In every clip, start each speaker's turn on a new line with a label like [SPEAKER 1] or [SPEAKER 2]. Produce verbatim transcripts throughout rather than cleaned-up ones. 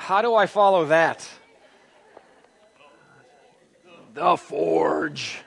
[SPEAKER 1] How do I follow that? The Forge.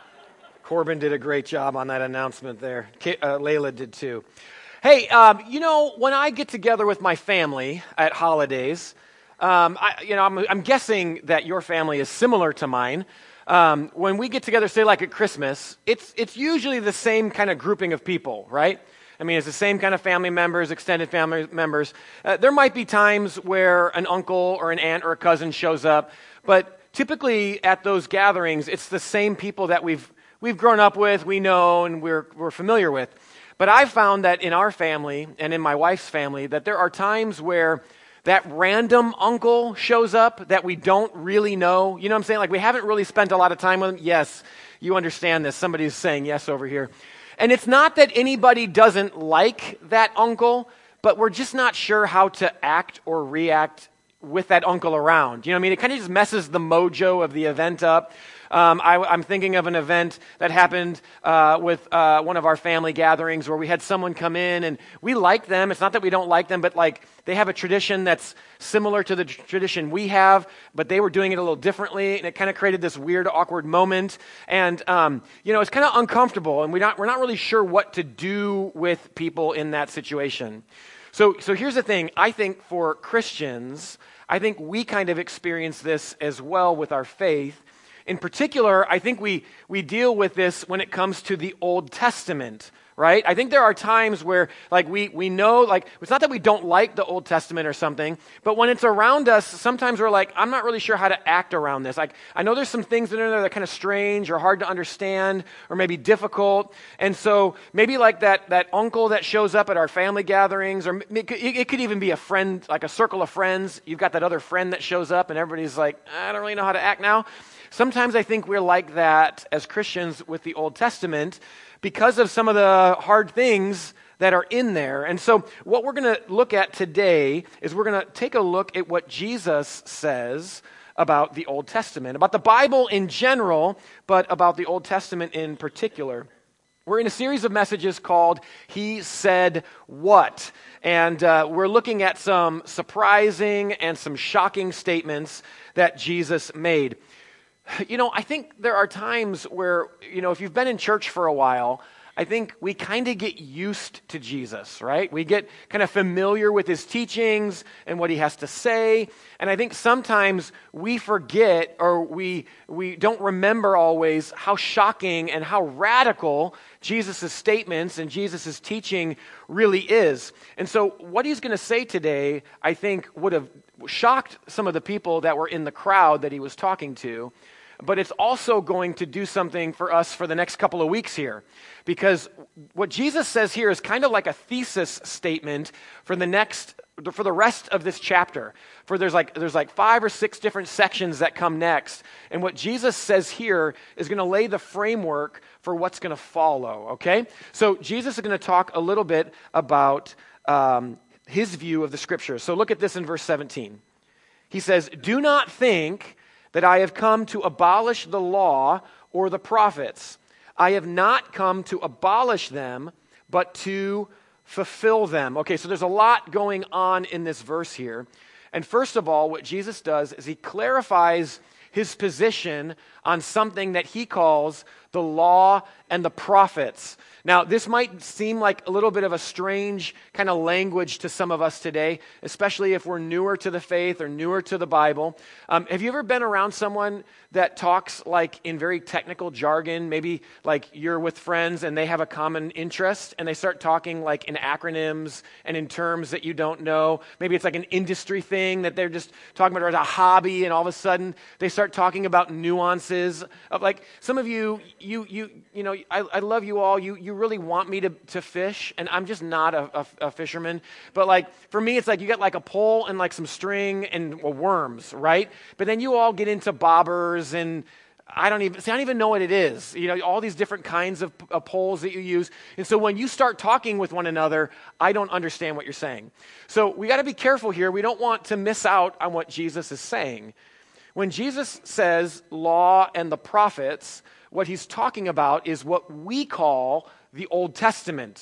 [SPEAKER 1] Corbin did a great job on that announcement there. Uh, Layla did too. Hey, um, you know, when I get together with my family at holidays, um, I, you know, I'm, I'm guessing that your family is similar to mine. Um, when we get together, say like at Christmas, it's it's usually the same kind of grouping of people, right? I mean, it's the same kind of family members, extended family members. Uh, there might be times where an uncle or an aunt or a cousin shows up, but typically at those gatherings, it's the same people that we've we've grown up with, we know, and we're we're familiar with. But I've found that in our family and in my wife's family that there are times where that random uncle shows up that we don't really know. You know what I'm saying? Like we haven't really spent a lot of time with him. Yes, you understand this. Somebody's saying yes over here. And it's not that anybody doesn't like that uncle, but we're just not sure how to act or react with that uncle around. You know what I mean? It kind of just messes the mojo of the event up. Um, I, I'm thinking of an event that happened uh, with uh, one of our family gatherings where we had someone come in and we liked them. It's not that we don't like them, but like they have a tradition that's similar to the tr- tradition we have, but they were doing it a little differently, and it kind of created this weird, awkward moment. And um, you know, it's kind of uncomfortable, and we're not we're not really sure what to do with people in that situation. So, so here's the thing. I think for Christians, I think we kind of experience this as well with our faith. In particular, I think we, we deal with this when it comes to the Old Testament, right? I think there are times where like we, we know, like it's not that we don't like the Old Testament or something, but when it's around us, sometimes we're like, I'm not really sure how to act around this. Like I know there's some things that are in there that are kind of strange or hard to understand or maybe difficult. And so maybe like that, that uncle that shows up at our family gatherings, or it could, it could even be a friend, like a circle of friends. You've got that other friend that shows up and everybody's like, I don't really know how to act now. Sometimes I think we're like that as Christians with the Old Testament because of some of the hard things that are in there. And so what we're going to look at today is we're going to take a look at what Jesus says about the Old Testament, about the Bible in general, but about the Old Testament in particular. We're in a series of messages called He Said What? And uh, we're looking at some surprising and some shocking statements that Jesus made. You know, I think there are times where, you know, if you've been in church for a while, I think we kind of get used to Jesus, right? We get kind of familiar with his teachings and what he has to say. And I think sometimes we forget or we we don't remember always how shocking and how radical Jesus' statements and Jesus' teaching really is. And so what he's going to say today, I think, would have shocked some of the people that were in the crowd that he was talking to. But it's also going to do something for us for the next couple of weeks here. Because what Jesus says here is kind of like a thesis statement for the next, for the rest of this chapter. For there's like there's like five or six different sections that come next. And what Jesus says here is going to lay the framework for what's going to follow, okay? So Jesus is going to talk a little bit about um, his view of the scriptures. So look at this in verse seventeen. He says, "Do not think that I have come to abolish the law or the prophets. I have not come to abolish them, but to fulfill them." Okay, so there's a lot going on in this verse here. And first of all, what Jesus does is he clarifies his position on something that he calls the law and the prophets. Now, this might seem like a little bit of a strange kind of language to some of us today, especially if we're newer to the faith or newer to the Bible. Um, have you ever been around someone that talks like in very technical jargon? Maybe like you're with friends and they have a common interest and they start talking like in acronyms and in terms that you don't know. Maybe it's like an industry thing that they're just talking about, or as a hobby, and all of a sudden they start talking about nuances of like some of you, you, you, you know, I, I love you all. You, you really want me to, to fish, and I'm just not a, a, a fisherman. But like for me, it's like you get like a pole and like some string and well, worms, right? But then you all get into bobbers and I don't even see, I don't even know what it is. You know, all these different kinds of, of poles that you use. And so when you start talking with one another, I don't understand what you're saying. So we got to be careful here. We don't want to miss out on what Jesus is saying. When Jesus says law and the prophets, what he's talking about is what we call the Old Testament.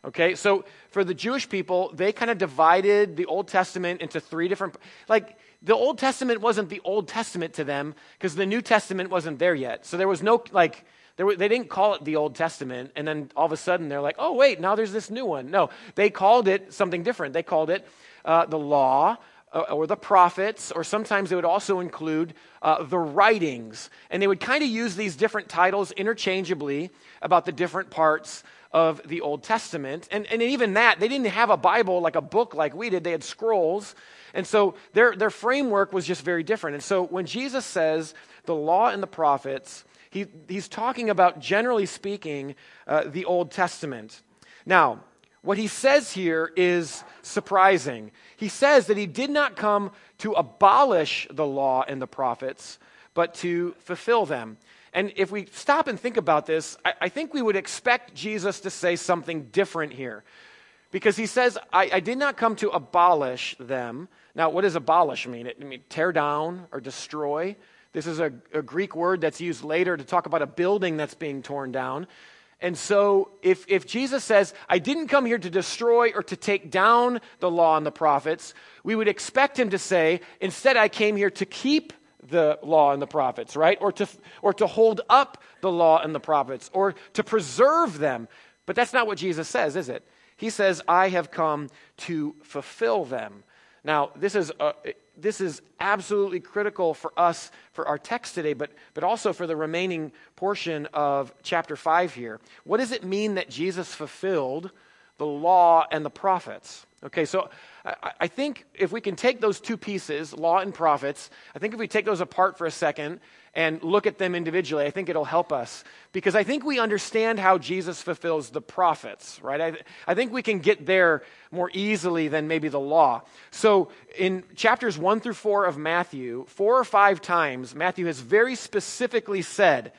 [SPEAKER 1] Okay, so for the Jewish people, they kind of divided the Old Testament into three different, like the Old Testament wasn't the Old Testament to them because the New Testament wasn't there yet. So there was no, like, there were, they didn't call it the Old Testament, and then all of a sudden they're like, oh wait, now there's this new one. No, they called it something different. They called it uh, the law, uh, or the prophets, or sometimes they would also include uh, the writings. And they would kind of use these different titles interchangeably about the different parts of the Old Testament. And, and even that, they didn't have a Bible like a book like we did. They had scrolls. And so their, their framework was just very different. And so when Jesus says the law and the prophets, he, he's talking about, generally speaking, uh, the Old Testament. Now, what he says here is surprising. He says that he did not come to abolish the law and the prophets, but to fulfill them. And if we stop and think about this, I, I think we would expect Jesus to say something different here. Because he says, I, I did not come to abolish them. Now, what does abolish mean? It means tear down or destroy. This is a, a Greek word that's used later to talk about a building that's being torn down. And so if, if Jesus says, I didn't come here to destroy or to take down the law and the prophets, we would expect him to say, instead I came here to keep the law and the prophets, right? Or to or to hold up the law and the prophets, or to preserve them. But that's not what Jesus says, is it? He says, I have come to fulfill them. Now, this is a, this is absolutely critical for us for our text today, but but also for the remaining portion of chapter five here. What does it mean that Jesus fulfilled the law and the prophets? Okay, so I, I think if we can take those two pieces, law and prophets, I think if we take those apart for a second and look at them individually, I think it'll help us. Because I think we understand how Jesus fulfills the prophets, right? I, I think we can get there more easily than maybe the law. So in chapters one through four of Matthew, four or five times, Matthew has very specifically said,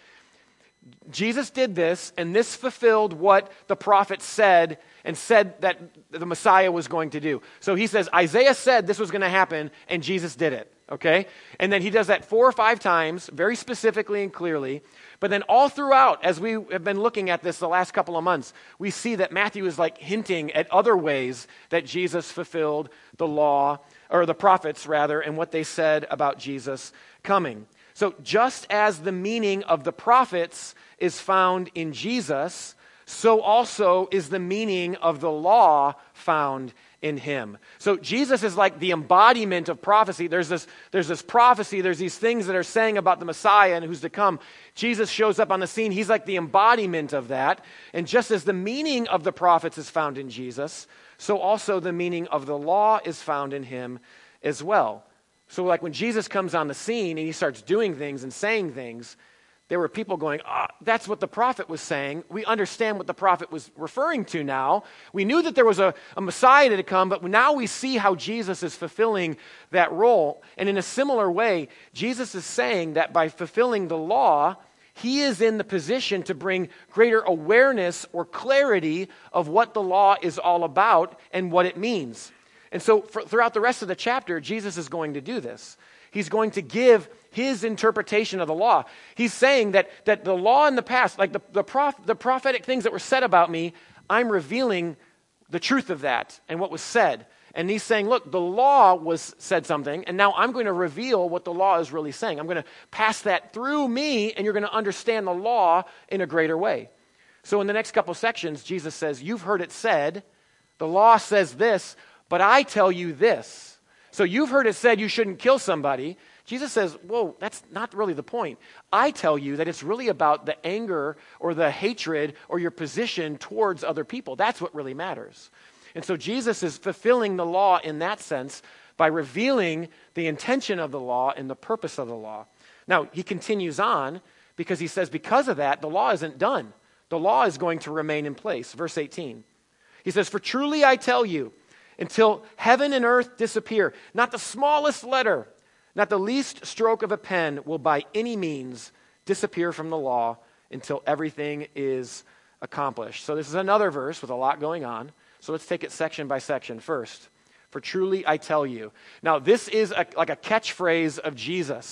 [SPEAKER 1] Jesus did this, and this fulfilled what the prophet said and said that the Messiah was going to do. So he says, Isaiah said this was going to happen, and Jesus did it, okay? And then he does that four or five times, very specifically and clearly. But then all throughout, as we have been looking at this the last couple of months, we see that Matthew is like hinting at other ways that Jesus fulfilled the law, or the prophets rather, and what they said about Jesus coming. So just as the meaning of the prophets is found in Jesus, so also is the meaning of the law found in him. So Jesus is like the embodiment of prophecy. There's this, there's this prophecy, there's these things that are saying about the Messiah and who's to come. Jesus shows up on the scene. He's like the embodiment of that. And just as the meaning of the prophets is found in Jesus, so also the meaning of the law is found in him as well. So like when Jesus comes on the scene and he starts doing things and saying things, there were people going, oh, that's what the prophet was saying. We understand what the prophet was referring to now. We knew that there was a, a Messiah to come, but now we see how Jesus is fulfilling that role. And in a similar way, Jesus is saying that by fulfilling the law, he is in the position to bring greater awareness or clarity of what the law is all about and what it means. And so for, throughout the rest of the chapter, Jesus is going to do this. He's going to give his interpretation of the law. He's saying that, that the law in the past, like the, the, prof, the prophetic things that were said about me, I'm revealing the truth of that and what was said. And he's saying, look, the law was said something, and now I'm going to reveal what the law is really saying. I'm going to pass that through me, and you're going to understand the law in a greater way. So in the next couple sections, Jesus says, you've heard it said, the law says this, but I tell you this. So you've heard it said you shouldn't kill somebody. Jesus says, whoa, that's not really the point. I tell you that it's really about the anger or the hatred or your position towards other people. That's what really matters. And so Jesus is fulfilling the law in that sense by revealing the intention of the law and the purpose of the law. Now, he continues on because he says because of that, the law isn't done. The law is going to remain in place. Verse eighteen. He says, for truly I tell you, until heaven and earth disappear, not the smallest letter, not the least stroke of a pen will by any means disappear from the law until everything is accomplished. So this is another verse with a lot going on. So let's take it section by section first. For truly I tell you. Now this is a, like a catchphrase of Jesus.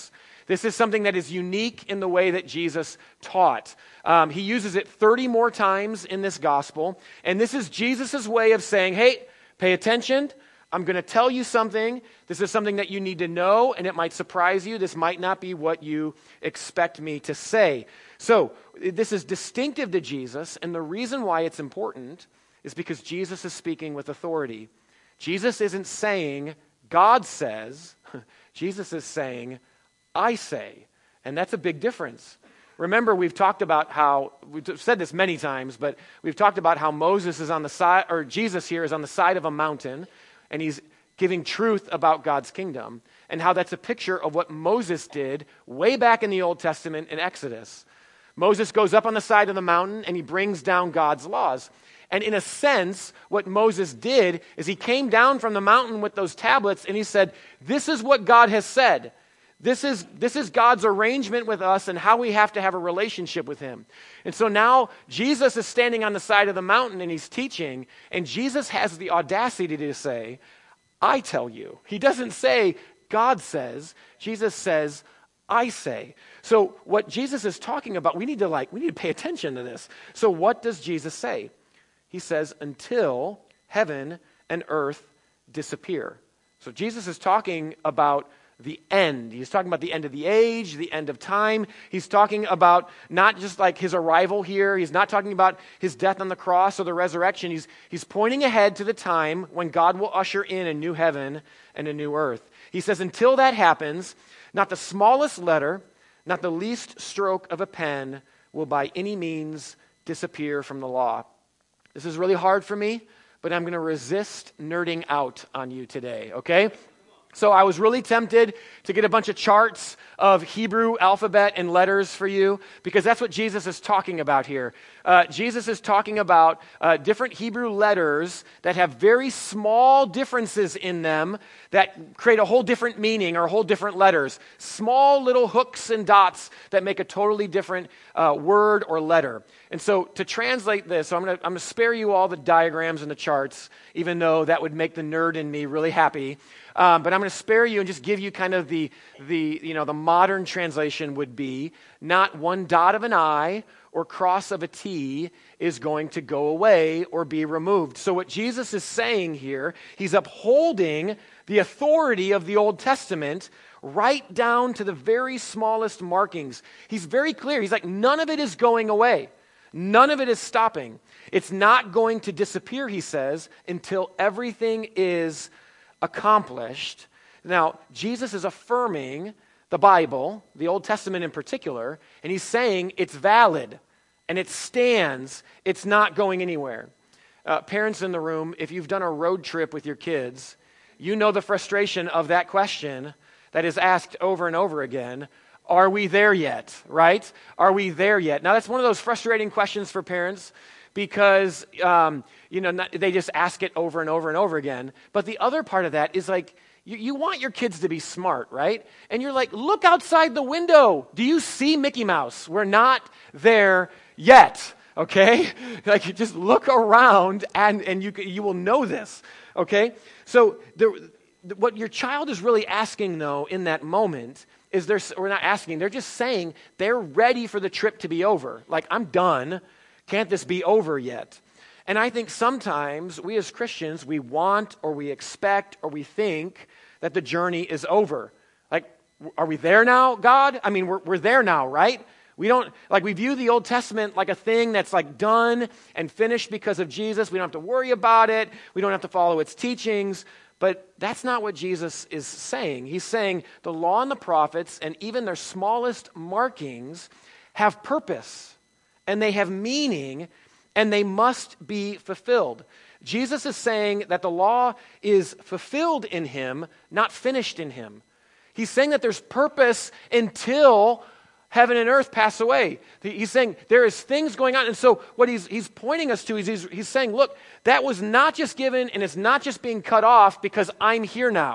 [SPEAKER 1] This is something that is unique in the way that Jesus taught. Um, he uses it thirty more times in this gospel, and this is Jesus' way of saying, hey, pay attention. I'm going to tell you something. This is something that you need to know, and it might surprise you. This might not be what you expect me to say. So this is distinctive to Jesus, and the reason why it's important is because Jesus is speaking with authority. Jesus isn't saying, God says. Jesus is saying, I say. And that's a big difference. Remember, we've talked about how, we've said this many times, but we've talked about how Moses is on the side, or Jesus here is on the side of a mountain, and he's giving truth about God's kingdom, and how that's a picture of what Moses did way back in the Old Testament in Exodus. Moses goes up on the side of the mountain, and he brings down God's laws. And in a sense, what Moses did is he came down from the mountain with those tablets, and he said, this is what God has said. This is, this is God's arrangement with us and how we have to have a relationship with him. And so now Jesus is standing on the side of the mountain and he's teaching, and Jesus has the audacity to say, I tell you. He doesn't say, God says. Jesus says, I say. So what Jesus is talking about, we need to like, we need to pay attention to this. So what does Jesus say? He says, until heaven and earth disappear. So Jesus is talking about the end. He's talking about the end of the age, the end of time. He's talking about not just like his arrival here. He's not talking about his death on the cross or the resurrection. He's, he's pointing ahead to the time when God will usher in a new heaven and a new earth. He says, until that happens, not the smallest letter, not the least stroke of a pen will by any means disappear from the law. This is really hard for me, but I'm going to resist nerding out on you today, okay? So I was really tempted to get a bunch of charts of Hebrew alphabet and letters for you, because that's what Jesus is talking about here. Uh, Jesus is talking about uh, different Hebrew letters that have very small differences in them that create a whole different meaning or whole different letters. Small little hooks and dots that make a totally different uh, word or letter. And so to translate this, so I'm going to I'm going to spare you all the diagrams and the charts, even though that would make the nerd in me really happy. Um, but I'm going to spare you and just give you kind of the, the, you know, the modern translation would be, not one dot of an I or cross of a T is going to go away or be removed. So what Jesus is saying here, he's upholding the authority of the Old Testament right down to the very smallest markings. He's very clear. He's like, none of it is going away. None of it is stopping. It's not going to disappear, he says, until everything is accomplished. Now, Jesus is affirming the Bible, the Old Testament in particular, and he's saying it's valid and it stands. It's not going anywhere. Uh, parents in the room, if you've done a road trip with your kids, you know the frustration of that question that is asked over and over again. Are we there yet, right? Are we there yet? Now, that's one of those frustrating questions for parents because, um, you know, not, they just ask it over and over and over again. But the other part of that is like, you, you want your kids to be smart, right? And you're like, look outside the window. Do you see Mickey Mouse? We're not there yet, okay? Like, you just look around and, and you, you will know this, okay? So the, what your child is really asking, though, in that moment is they're, we're not asking, they're just saying they're ready for the trip to be over. Like, I'm done. Can't this be over yet? And I think sometimes we as Christians, we want or we expect or we think that the journey is over. Like, are we there now, God? I mean, we're, we're there now, right? We don't, like, we view the Old Testament like a thing that's like done and finished because of Jesus. We don't have to worry about it. We don't have to follow its teachings. But that's not what Jesus is saying. He's saying the law and the prophets and even their smallest markings have purpose and they have meaning and they must be fulfilled. Jesus is saying that the law is fulfilled in him, not finished in him. He's saying that there's purpose until heaven and earth pass away. He's saying there is things going on. And so what he's, he's pointing us to is he's, he's saying, look, that was not just given and it's not just being cut off because I'm here now.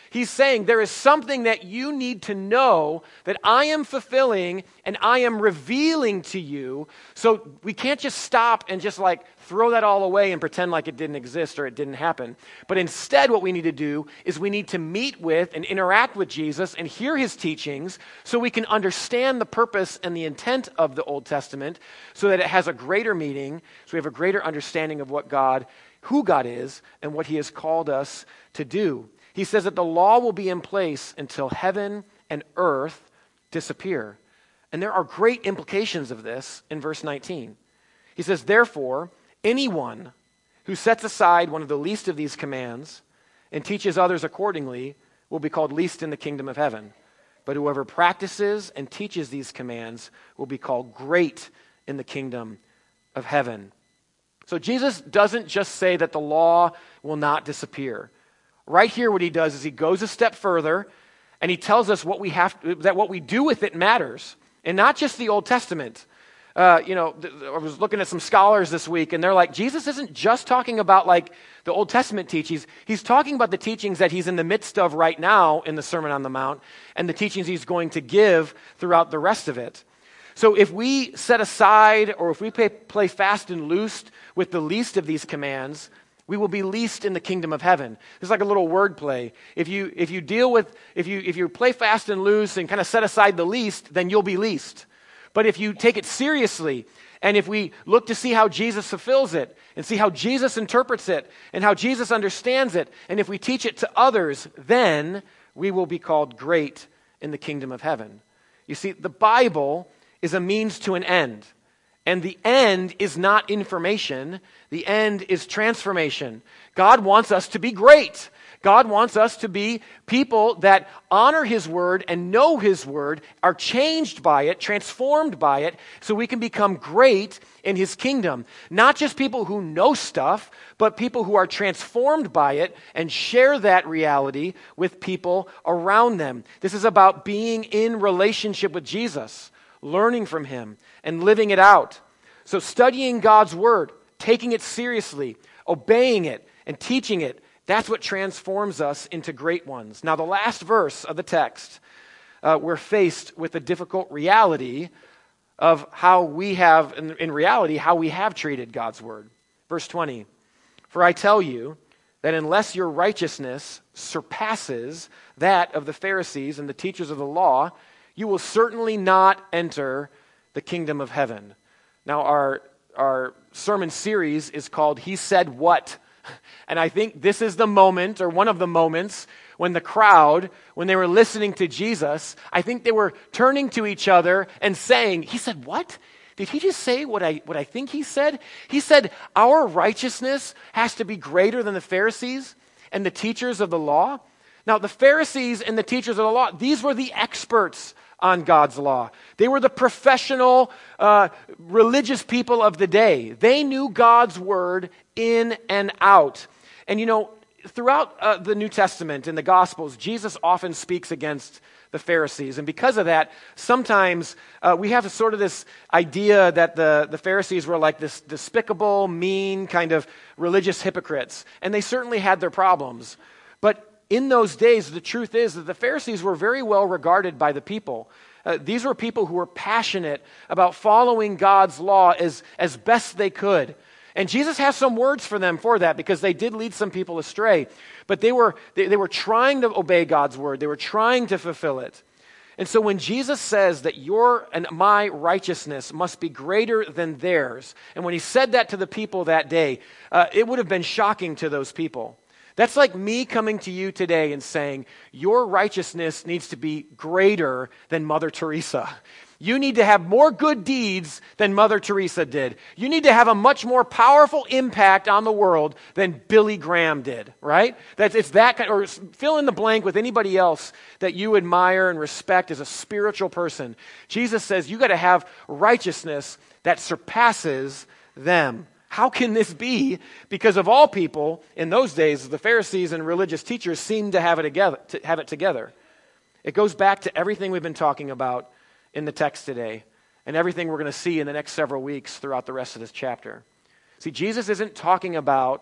[SPEAKER 1] He's saying there is something that you need to know that I am fulfilling and I am revealing to you. So we can't just stop and just like throw that all away and pretend like it didn't exist or it didn't happen. But instead what we need to do is we need to meet with and interact with Jesus and hear his teachings so we can understand the purpose and the intent of the Old Testament so that it has a greater meaning, so we have a greater understanding of what God, who God is and what he has called us to do. He says that the law will be in place until heaven and earth disappear. And there are great implications of this in verse nineteen. He says, therefore, anyone who sets aside one of the least of these commands and teaches others accordingly will be called least in the kingdom of heaven. But whoever practices and teaches these commands will be called great in the kingdom of heaven. So Jesus doesn't just say that the law will not disappear. Right here, what he does is he goes a step further and he tells us what we have to, that what we do with it matters. And not just the Old Testament. Uh, you know, th- I was looking at some scholars this week and they're like, Jesus isn't just talking about like the Old Testament teachings. He's talking about the teachings that he's in the midst of right now in the Sermon on the Mount and the teachings he's going to give throughout the rest of it. So if we set aside or if we play, play fast and loose with the least of these commands, we will be least in the kingdom of heaven. It's like a little word play. If you if you deal with if you if you play fast and loose and kind of set aside the least, then you'll be least. But if you take it seriously and if we look to see how Jesus fulfills it and see how Jesus interprets it and how Jesus understands it, and if we teach it to others, then we will be called great in the kingdom of heaven. You see, the Bible is a means to an end. And the end is not information. The end is transformation. God wants us to be great. God wants us to be people that honor his word and know his word, are changed by it, transformed by it, so we can become great in his kingdom. Not just people who know stuff, but people who are transformed by it and share that reality with people around them. This is about being in relationship with Jesus, learning from him, and living it out. So studying God's word, taking it seriously, obeying it, and teaching it, that's what transforms us into great ones. Now, the last verse of the text, uh, we're faced with the difficult reality of how we have, in, in reality, how we have treated God's word. Verse twenty, for I tell you that unless your righteousness surpasses that of the Pharisees and the teachers of the law, you will certainly not enter the kingdom of heaven. Now, our, our sermon series is called He Said What? And I think this is the moment, or one of the moments, when the crowd, when they were listening to Jesus, I think they were turning to each other and saying, he said what? Did he just say what I, what I think he said? He said, our righteousness has to be greater than the Pharisees and the teachers of the law. Now, the Pharisees and the teachers of the law, these were the experts on God's law. They were the professional uh, religious people of the day. They knew God's word in and out. And you know, throughout uh, the New Testament and the Gospels, Jesus often speaks against the Pharisees. And because of that, sometimes uh, we have sort of this idea that the, the Pharisees were like this despicable, mean kind of religious hypocrites. And they certainly had their problems. But in those days, the truth is that the Pharisees were very well regarded by the people. Uh, these were people who were passionate about following God's law as, as best they could. And Jesus has some words for them for that, because they did lead some people astray. But they were, they, they were trying to obey God's word. They were trying to fulfill it. And so when Jesus says that your and my righteousness must be greater than theirs, and when he said that to the people that day, uh, it would have been shocking to those people. That's like me coming to you today and saying, your righteousness needs to be greater than Mother Teresa. You need to have more good deeds than Mother Teresa did. You need to have a much more powerful impact on the world than Billy Graham did, right? That's, it's that kind, or fill in the blank with anybody else that you admire and respect as a spiritual person. Jesus says you got to have righteousness that surpasses them. How can this be? Because of all people, in those days, the Pharisees and religious teachers seemed to have it together. To have it together. It goes back to everything we've been talking about in the text today, and everything we're going to see in the next several weeks throughout the rest of this chapter. See, Jesus isn't talking about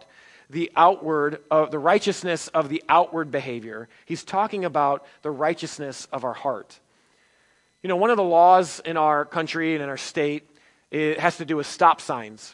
[SPEAKER 1] the outward, uh, the righteousness of the outward behavior. He's talking about the righteousness of our heart. You know, one of the laws in our country and in our state, it has to do with stop signs.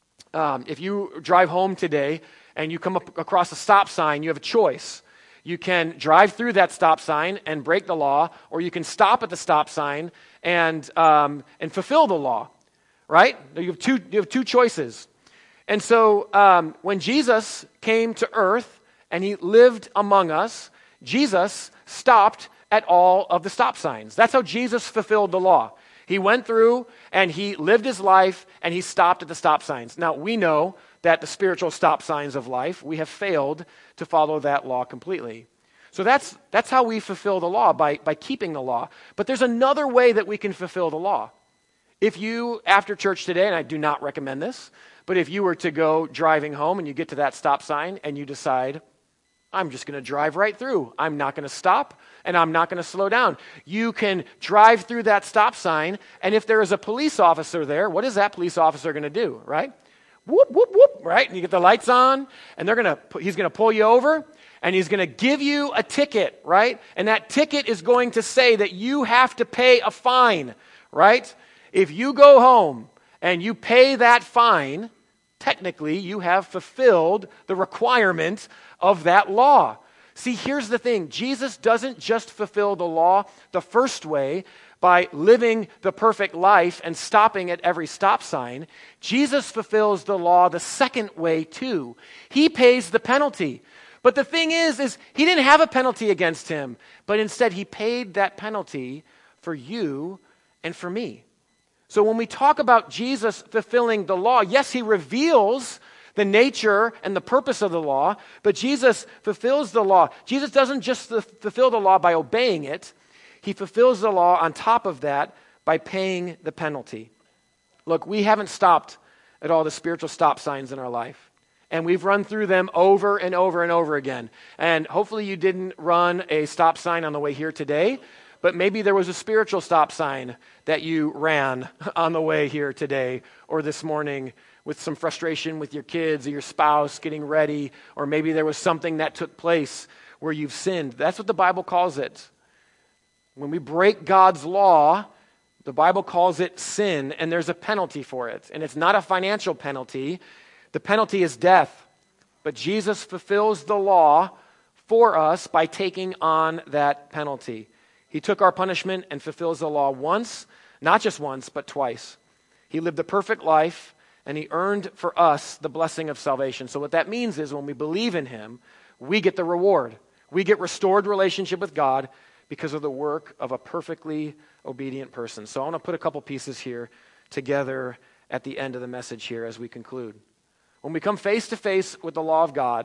[SPEAKER 1] Um, if you drive home today and you come up across a stop sign, you have a choice. You can drive through that stop sign and break the law, or you can stop at the stop sign and um, and fulfill the law, right? You have two, you have two choices. And so um, when Jesus came to earth and he lived among us, Jesus stopped at all of the stop signs. That's how Jesus fulfilled the law. He went through and he lived his life and he stopped at the stop signs. Now, we know that the spiritual stop signs of life, we have failed to follow that law completely. So that's that's how we fulfill the law, by, by keeping the law. But there's another way that we can fulfill the law. If you, after church today, and I do not recommend this, but if you were to go driving home and you get to that stop sign and you decide, I'm just going to drive right through. I'm not going to stop and I'm not going to slow down. You can drive through that stop sign, and if there is a police officer there, what is that police officer going to do, right? Whoop, whoop, whoop, right? And you get the lights on, and they're going to, he's going to pull you over, and he's going to give you a ticket, right? And that ticket is going to say that you have to pay a fine, right? If you go home and you pay that fine, technically you have fulfilled the requirement of that law. See, here's the thing. Jesus doesn't just fulfill the law the first way by living the perfect life and stopping at every stop sign. Jesus fulfills the law the second way too. He pays the penalty. But the thing is, is he didn't have a penalty against him, but instead he paid that penalty for you and for me. So when we talk about Jesus fulfilling the law, yes, he reveals the nature and the purpose of the law, but Jesus fulfills the law. Jesus doesn't just fulfill the law by obeying it. He fulfills the law on top of that by paying the penalty. Look, we haven't stopped at all the spiritual stop signs in our life, and we've run through them over and over and over again. And hopefully you didn't run a stop sign on the way here today, but maybe there was a spiritual stop sign that you ran on the way here today or this morning, with some frustration with your kids or your spouse getting ready, or maybe there was something that took place where you've sinned. That's what the Bible calls it. When we break God's law, the Bible calls it sin, and there's a penalty for it. And it's not a financial penalty. The penalty is death. But Jesus fulfills the law for us by taking on that penalty. He took our punishment and fulfills the law once, not just once, but twice. He lived a perfect life, and he earned for us the blessing of salvation. So what that means is when we believe in him, we get the reward. We get restored relationship with God because of the work of a perfectly obedient person. So I want to put a couple pieces here together at the end of the message here as we conclude. When we come face to face with the law of God,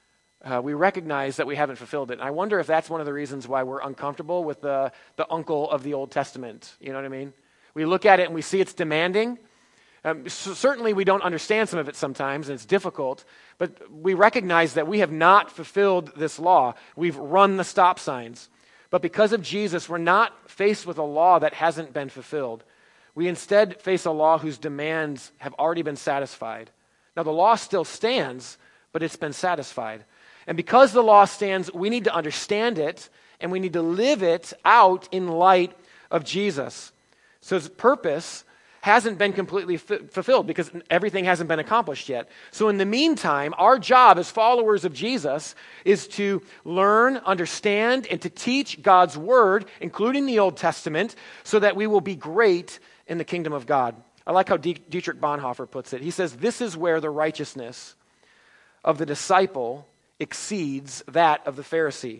[SPEAKER 1] uh, we recognize that we haven't fulfilled it. And I wonder if that's one of the reasons why we're uncomfortable with the, the uncle of the Old Testament. You know what I mean? We look at it and we see it's demanding. Um, so certainly we don't understand some of it sometimes, and it's difficult, but we recognize that we have not fulfilled this law. We've run the stop signs. But because of Jesus, we're not faced with a law that hasn't been fulfilled. We instead face a law whose demands have already been satisfied. Now, the law still stands, but it's been satisfied. And because the law stands, we need to understand it, and we need to live it out in light of Jesus. So its purpose hasn't been completely f- fulfilled because everything hasn't been accomplished yet. So in the meantime, our job as followers of Jesus is to learn, understand, and to teach God's word, including the Old Testament, so that we will be great in the kingdom of God. I like how D- Dietrich Bonhoeffer puts it. He says, this is where the righteousness of the disciple exceeds that of the Pharisee.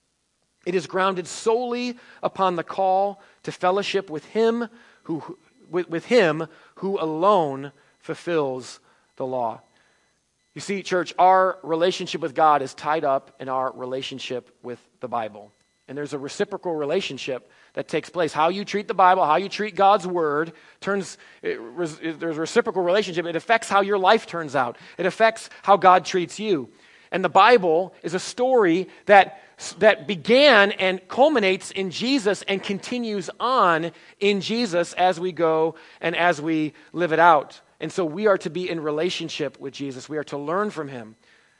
[SPEAKER 1] It is grounded solely upon the call to fellowship with him who With, with him who alone fulfills the law. You see, church, our relationship with God is tied up in our relationship with the Bible. And there's a reciprocal relationship that takes place. How you treat the Bible, how you treat God's word, turns. It, it, there's a reciprocal relationship. It affects how your life turns out. It affects how God treats you. And the Bible is a story that that began and culminates in Jesus and continues on in Jesus as we go and as we live it out. And so we are to be in relationship with Jesus. We are to learn from him.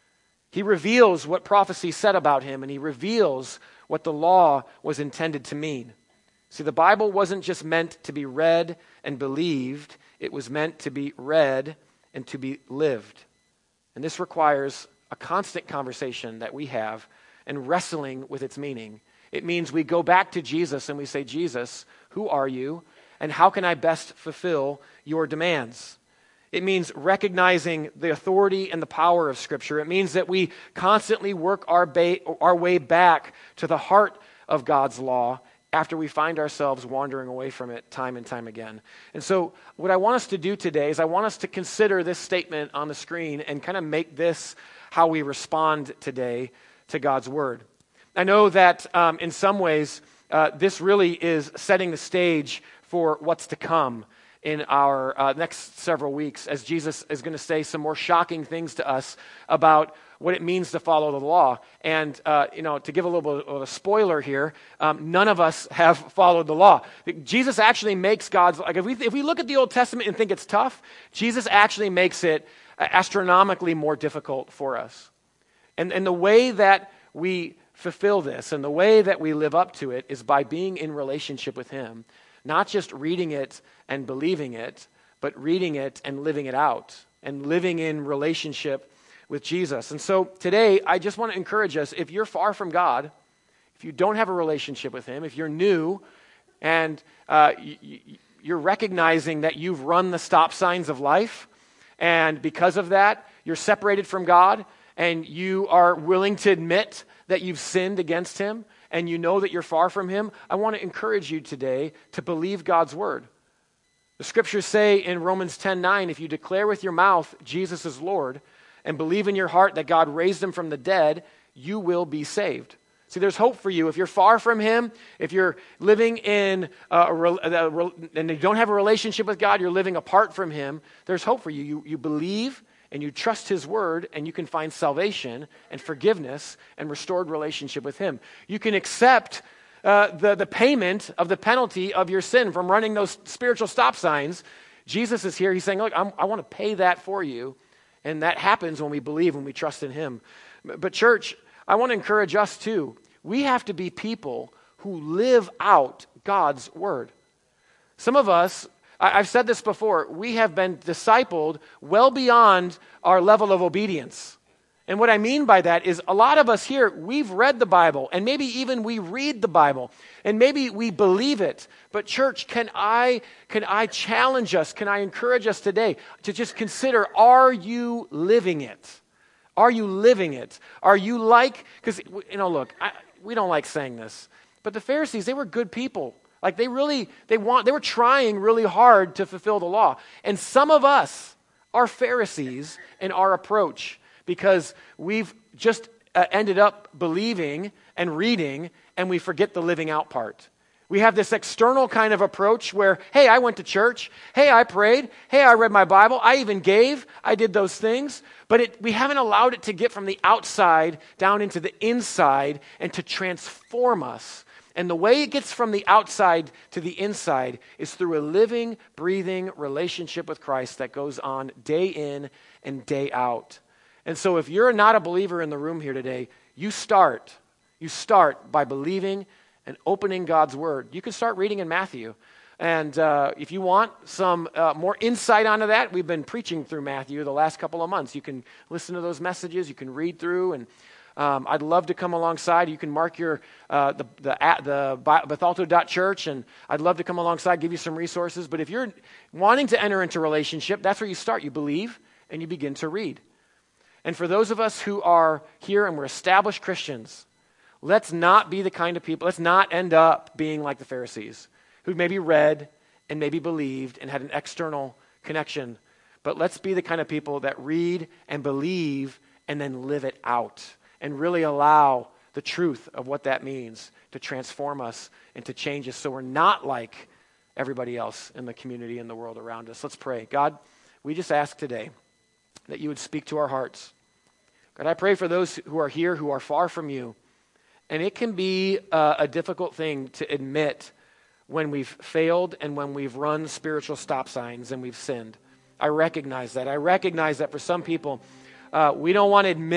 [SPEAKER 1] He reveals what prophecy said about him, and he reveals what the law was intended to mean. See, the Bible wasn't just meant to be read and believed. It was meant to be read and to be lived. And this requires a constant conversation that we have and wrestling with its meaning. It means we go back to Jesus and we say, Jesus, who are you? And how can I best fulfill your demands? It means recognizing the authority and the power of Scripture. It means that we constantly work our, ba- our way back to the heart of God's law after we find ourselves wandering away from it time and time again. And so what I want us to do today is I want us to consider this statement on the screen and kind of make this how we respond today to God's Word. I know that um, in some ways uh, this really is setting the stage for what's to come in our uh, next several weeks, as Jesus is going to say some more shocking things to us about what it means to follow the law. And, uh, you know, to give a little bit of a spoiler here, um, none of us have followed the law. Jesus actually makes God's, like if we, if we look at the Old Testament and think it's tough, Jesus actually makes it astronomically more difficult for us. And, and the way that we fulfill this and the way that we live up to it is by being in relationship with Him. Not just reading it and believing it, but reading it and living it out and living in relationship with Jesus. And so today, I just want to encourage us, if you're far from God, if you don't have a relationship with Him, if you're new and uh, y- you're recognizing that you've run the stop signs of life, and because of that, you're separated from God, and you are willing to admit that you've sinned against Him, and you know that you're far from Him, I want to encourage you today to believe God's Word. The Scriptures say in Romans ten nine, if you declare with your mouth Jesus is Lord and believe in your heart that God raised Him from the dead, you will be saved. See, there's hope for you. If you're far from Him, if you're living in a, a, a, and you don't have a relationship with God, you're living apart from Him, there's hope for you. You, you believe and you trust His Word, and you can find salvation and forgiveness and restored relationship with Him. You can accept uh, the, the payment of the penalty of your sin from running those spiritual stop signs. Jesus is here. He's saying, look, I'm, I want to pay that for you. And that happens when we believe, when we trust in Him. But church, I want to encourage us too. We have to be people who live out God's Word. Some of us, I've said this before, we have been discipled well beyond our level of obedience. And what I mean by that is a lot of us here, we've read the Bible, and maybe even we read the Bible, and maybe we believe it. But church, can I, can I challenge us, can I encourage us today to just consider, are you living it? Are you living it? Are you like, because, you know, look, I, we don't like saying this, but the Pharisees, they were good people. Like they really, they want, they were trying really hard to fulfill the law. And some of us are Pharisees in our approach because we've just uh, ended up believing and reading and we forget the living out part. We have this external kind of approach where, hey, I went to church. Hey, I prayed. Hey, I read my Bible. I even gave. I did those things. But it, we haven't allowed it to get from the outside down into the inside and to transform us. And the way it gets from the outside to the inside is through a living, breathing relationship with Christ that goes on day in and day out. And so if you're not a believer in the room here today, you start. You start by believing and opening God's Word. You can start reading in Matthew. And uh, if you want some uh, more insight onto that, we've been preaching through Matthew the last couple of months. You can listen to those messages. You can read through and Um, I'd love to come alongside. You can mark your uh, the the, at, the bethalto dot church, and I'd love to come alongside, give you some resources. But if you're wanting to enter into a relationship, that's where you start. You believe, and you begin to read. And for those of us who are here and we're established Christians, let's not be the kind of people, let's not end up being like the Pharisees, who maybe read and maybe believed and had an external connection. But let's be the kind of people that read and believe and then live it out. And really allow the truth of what that means to transform us and to change us so we're not like everybody else in the community and the world around us. Let's pray. God, we just ask today that you would speak to our hearts. God, I pray for those who are here who are far from you. And it can be uh, a difficult thing to admit when we've failed and when we've run spiritual stop signs and we've sinned. I recognize that. I recognize that for some people, uh, we don't want to admit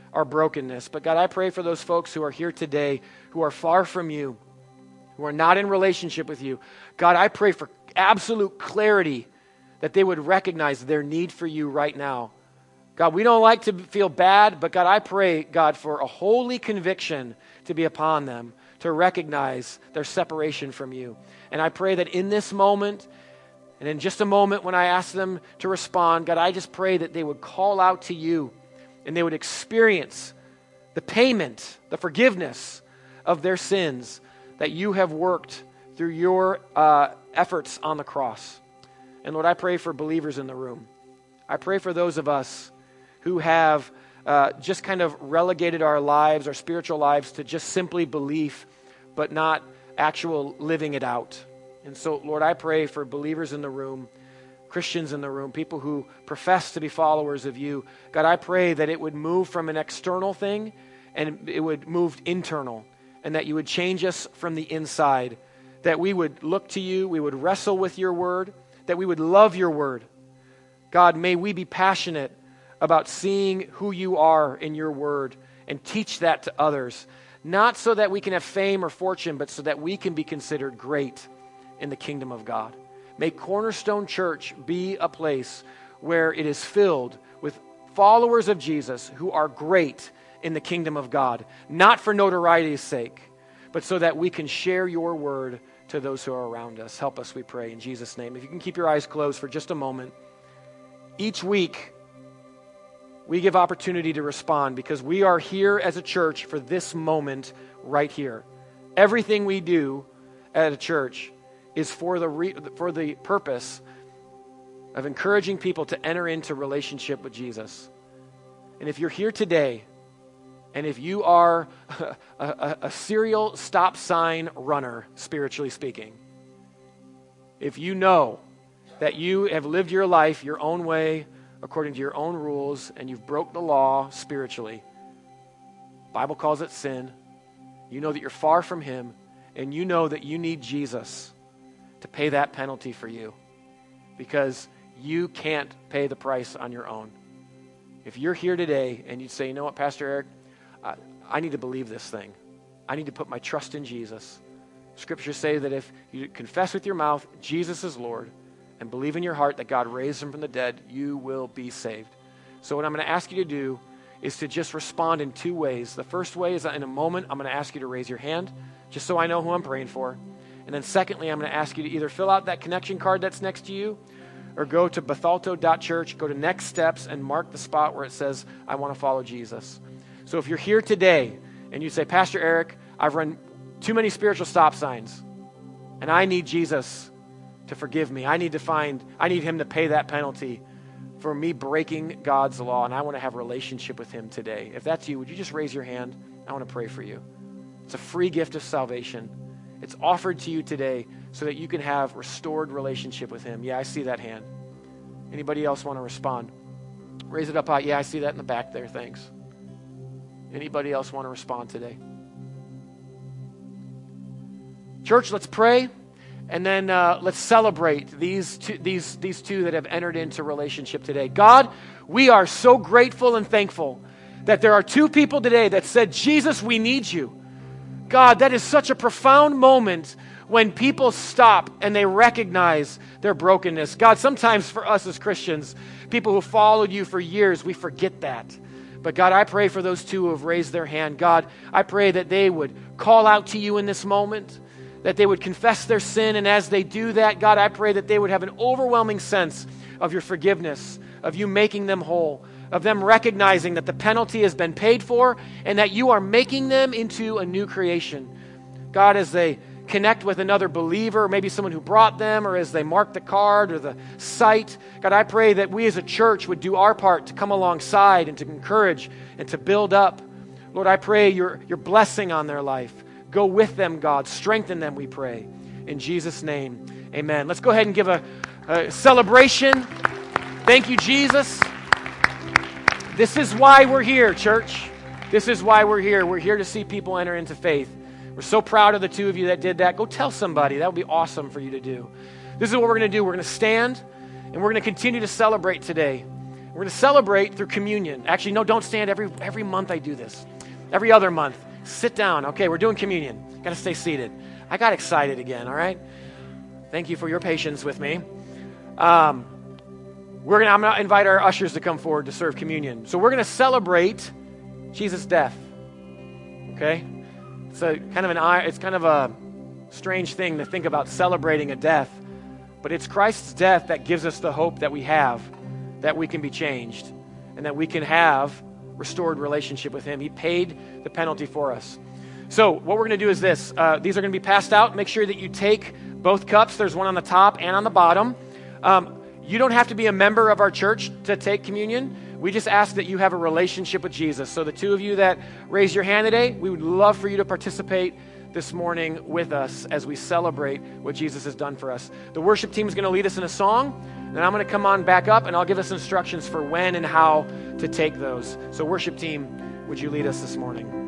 [SPEAKER 1] our brokenness. But God, I pray for those folks who are here today who are far from you, who are not in relationship with you. God, I pray for absolute clarity that they would recognize their need for you right now. God, we don't like to feel bad, but God, I pray, God, for a holy conviction to be upon them, to recognize their separation from you. And I pray that in this moment, and in just a moment when I ask them to respond, God, I just pray that they would call out to you and they would experience the payment, the forgiveness of their sins that you have worked through your uh, efforts on the cross. And Lord, I pray for believers in the room. I pray for those of us who have uh, just kind of relegated our lives, our spiritual lives, to just simply belief, but not actual living it out. And so, Lord, I pray for believers in the room, Christians in the room, people who profess to be followers of you. God, I pray that it would move from an external thing and it would move internal, and that you would change us from the inside, that we would look to you, we would wrestle with your word, that we would love your word. God, may we be passionate about seeing who you are in your word and teach that to others, not so that we can have fame or fortune, but so that we can be considered great in the kingdom of God. May Cornerstone Church be a place where it is filled with followers of Jesus who are great in the kingdom of God, not for notoriety's sake, but so that we can share your word to those who are around us. Help us, we pray, in Jesus' name. If you can keep your eyes closed for just a moment. Each week, we give opportunity to respond because we are here as a church for this moment right here. Everything we do at a church is for the re- for the purpose of encouraging people to enter into relationship with Jesus. And if you're here today, and if you are a, a, a serial stop sign runner, spiritually speaking, if you know that you have lived your life your own way, according to your own rules, and you've broke the law spiritually, Bible calls it sin, you know that you're far from him, and you know that you need Jesus to pay that penalty for you, because you can't pay the price on your own. If you're here today and you say, you know what, Pastor Eric, I, I need to believe this thing. I need to put my trust in Jesus. Scriptures say that if you confess with your mouth Jesus is Lord and believe in your heart that God raised him from the dead, you will be saved. So what I'm going to ask you to do is to just respond in two ways. The first way is that in a moment, I'm going to ask you to raise your hand, just so I know who I'm praying for. And then secondly, I'm going to ask you to either fill out that connection card that's next to you, or go to bethalto dot church, go to Next Steps, and mark the spot where it says, I want to follow Jesus. So if you're here today and you say, Pastor Eric, I've run too many spiritual stop signs, and I need Jesus to forgive me. I need to find, I need him to pay that penalty for me breaking God's law, and I want to have a relationship with him today. If that's you, would you just raise your hand? I want to pray for you. It's a free gift of salvation. It's offered to you today so that you can have restored relationship with him. Yeah, I see that hand. Anybody else want to respond? Raise it up high. Yeah, I see that in the back there. Thanks. Anybody else want to respond today? Church, let's pray, and then uh, let's celebrate these two, these, these two that have entered into relationship today. God, we are so grateful and thankful that there are two people today that said, Jesus, we need you. God, that is such a profound moment when people stop and they recognize their brokenness. God, sometimes for us as Christians, people who followed you for years, we forget that. But God, I pray for those two who have raised their hand. God, I pray that they would call out to you in this moment, that they would confess their sin. And as they do that, God, I pray that they would have an overwhelming sense of your forgiveness, of you making them whole, of them recognizing that the penalty has been paid for and that you are making them into a new creation. God, as they connect with another believer, maybe someone who brought them, or as they mark the card or the site, God, I pray that we as a church would do our part to come alongside and to encourage and to build up. Lord, I pray your, your blessing on their life. Go with them, God. Strengthen them, we pray. In Jesus' name, amen. Let's go ahead and give a, a celebration. Thank you, Jesus. This is why we're here, church. This is why we're here. We're here to see people enter into faith. We're so proud of the two of you that did that. Go tell somebody. That would be awesome for you to do. This is what we're going to do. We're going to stand, and we're going to continue to celebrate today. We're going to celebrate through communion. Actually, no, don't stand. Every, every month I do this. Every other month. Sit down. Okay, we're doing communion. Got to stay seated. I got excited again, all right? Thank you for your patience with me. Um, we're gonna, I'm going to invite our ushers to come forward to serve communion. So we're going to celebrate Jesus' death. Okay? It's a kind of an it's kind of a strange thing to think about celebrating a death, but it's Christ's death that gives us the hope that we have, that we can be changed, and that we can have restored relationship with him. He paid the penalty for us. So what we're going to do is this. Uh, these are going to be passed out. Make sure that you take both cups. There's one on the top and on the bottom. Um, you don't have to be a member of our church to take communion. We just ask that you have a relationship with Jesus. So the two of you that raised your hand today, we would love for you to participate this morning with us as we celebrate what Jesus has done for us. The worship team is going to lead us in a song, and I'm going to come on back up, and I'll give us instructions for when and how to take those. So worship team, would you lead us this morning?